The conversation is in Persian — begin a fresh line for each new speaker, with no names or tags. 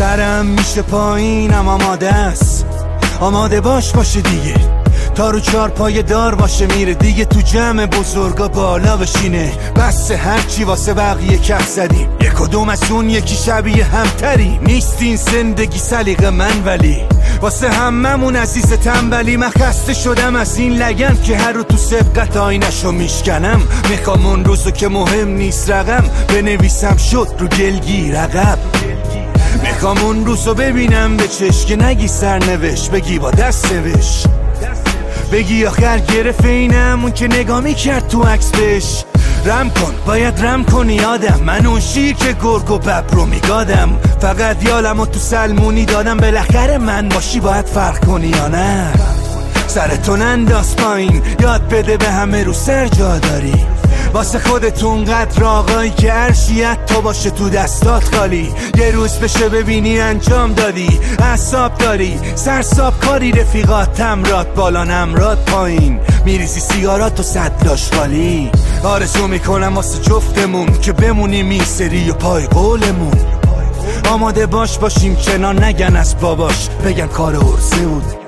سرم میشه پایینم آماده است، آماده باشه دیگه، تا رو چار پای دار باشه میره دیگه، تو جمع بزرگا بالا بشینه، بس هرچی واسه بقیه کف زدیم، یک کدوم از اون یکی شبیه همتری، نیستین زندگی سلیقه من ولی واسه هممون عزیز تنبلی. من خسته شدم از این لگن که هر رو تو سبقت آینشو میشکنم، میخوام اون روزو که مهم نیست رقم بنویسم شد رو گلگیر عقب، میخوام اون روزو ببینم به چشم که نگی سرنوشت بگی با دست نوشت، بگی آخر گرفت اینم اون که نگاه میکرد تو عکس بهش، رم کن باید رم کنی آدم، من اون شیر که گرگ و ببر رو میگادم، فقط یالمو تو سلمونی دادم، بالاخره من باشی باید فرق کنی یا نه، سرتون انداز پایین یاد بده به همه رو سر جا داری، واسه خودتون قدر آقایی که عرشیت تو باشه تو دستات خالی، یه روز بشه ببینی انجام دادی، اعصاب داری سرساب کاری، رفیقات تمرات بالا نمرات پایین، میریزی سیگارات و صدلاش خالی، آرزو میکنم واسه جفتمون که بمونیم این سری و پای قولمون، آماده باشیم کنار نگن از باباش بگن کار عرضه بود.